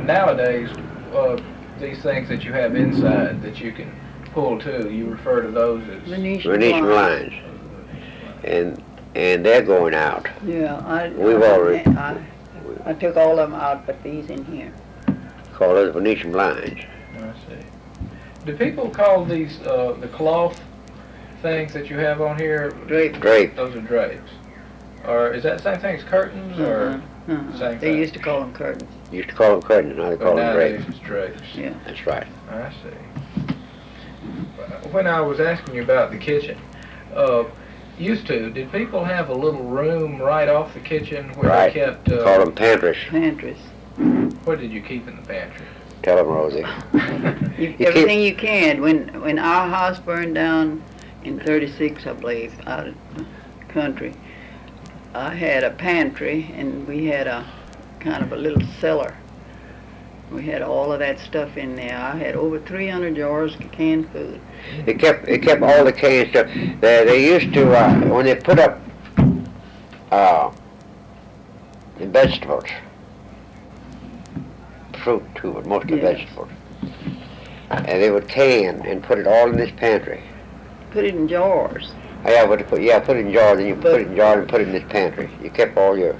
nowadays, these things that you have inside that you can pull to, you refer to those as Venetian blinds. And they're going out. Yeah, I took all of them out, but these in here. Call those Venetian blinds. I see. Do people call these the cloth things that you have on here? Drape. Those are drapes. Or is that the same thing as curtains, or same They thing? used to call them curtains. Used to call them curtains, now they call them drapes. It's drapes. Yeah. That's right. I see. When I was asking you about the kitchen, did people have a little room right off the kitchen where Right. they kept... Call them pantries. Pantries. What did you keep in the pantry? Tell them, Rosie. Everything you can. When our house burned down in '36, I believe, out of the country, I had a pantry, and we had a kind of a little cellar. We had all of that stuff in there. I had over 300 jars of canned food. It kept all the canned stuff. They used to, when they put up the vegetables, fruit too, but most of the Yes. vegetables, and they would can and put it all in this pantry. Put it in jars. Put it in jars, and you put it in jars and put it in this pantry. You kept all your...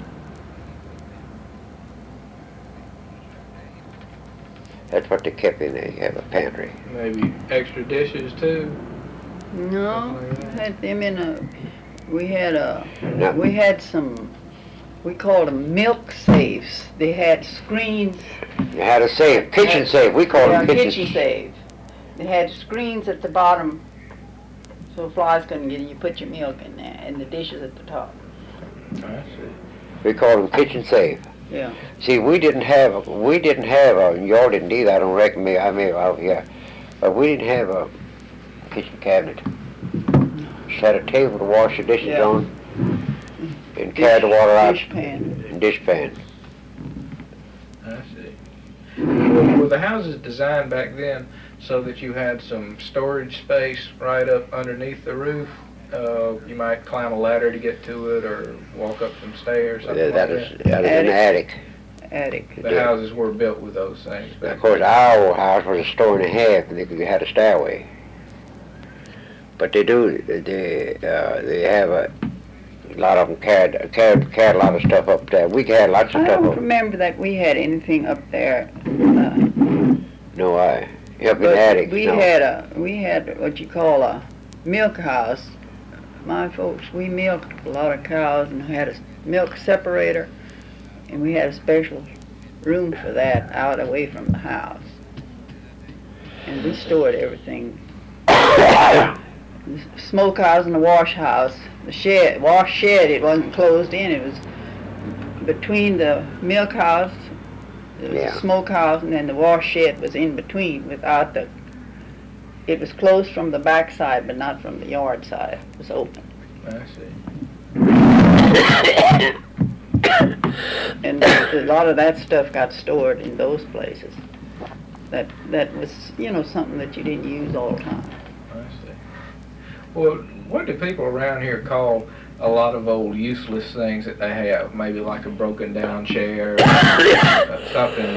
That's what they kept in there. You have a pantry. Maybe extra dishes, too? No, we had them in a. We had No. We had some. We called them milk safes. They had screens. You had a safe, kitchen safe. We call them kitchen safe. They had screens at the bottom, so flies couldn't get in. You put your milk in there, and the dishes at the top. I see. We call them kitchen safe. Yeah. See, we didn't have, and y'all didn't either, I don't reckon me, but we didn't have a kitchen cabinet. Set a table to wash the dishes Yeah. on, and carry the water out, Dish pan. and dish pan. I see. Were the houses designed back then so that you had some storage space right up underneath the roof? You might climb a ladder to get to it, or walk up some stairs, something like That is in the attic. Attic. The houses were built with those things. Of course, our old house was a story and a half, and you had a stairway. But they have a lot of them carried a lot of stuff up there. We had lots of I stuff don't up. remember that we had anything up there. No, up in But the attic. we no. had what you call a milk house. My folks, we milked a lot of cows and had a milk separator, and we had a special room for that out away from the house. And we stored everything. The smokehouse and the wash house, the wash shed, it wasn't closed in. It was between the milk house, the smokehouse, and then the wash shed was in between it was closed from the back side, but not from the yard side. It was open. I see. And a lot of that stuff got stored in those places. That was, something that you didn't use all the time. I see. Well, what do people around here call a lot of old useless things that they have? Maybe like a broken down chair, something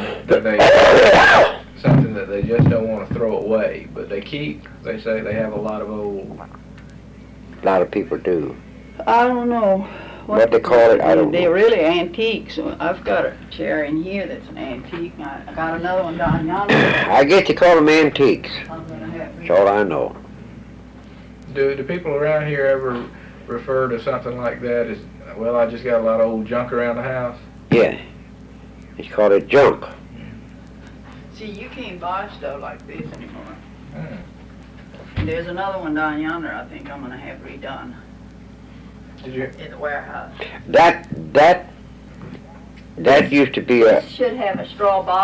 that they just don't want to throw away, but they keep. They say they have a lot of old. A lot of people do. I don't know What they call it, I don't They're know. really antiques. So I've got a chair in here that's an antique. I got another one down yonder. I guess you call them antiques. I'm gonna have That's all I know. Do people around here ever refer to something like that as, well, I just got a lot of old junk around the house? Yeah. It's called a junk. See, you can't buy stuff like this anymore. Hmm. And there's another one down yonder I think I'm gonna have redone Did you? in the warehouse. That used to be a... This should have a straw bottom.